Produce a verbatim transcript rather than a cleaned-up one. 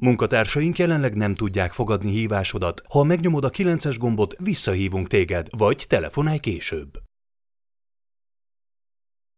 Munkatársaink jelenleg nem tudják fogadni hívásodat. Ha megnyomod a kilences gombot, visszahívunk téged, vagy telefonálj később.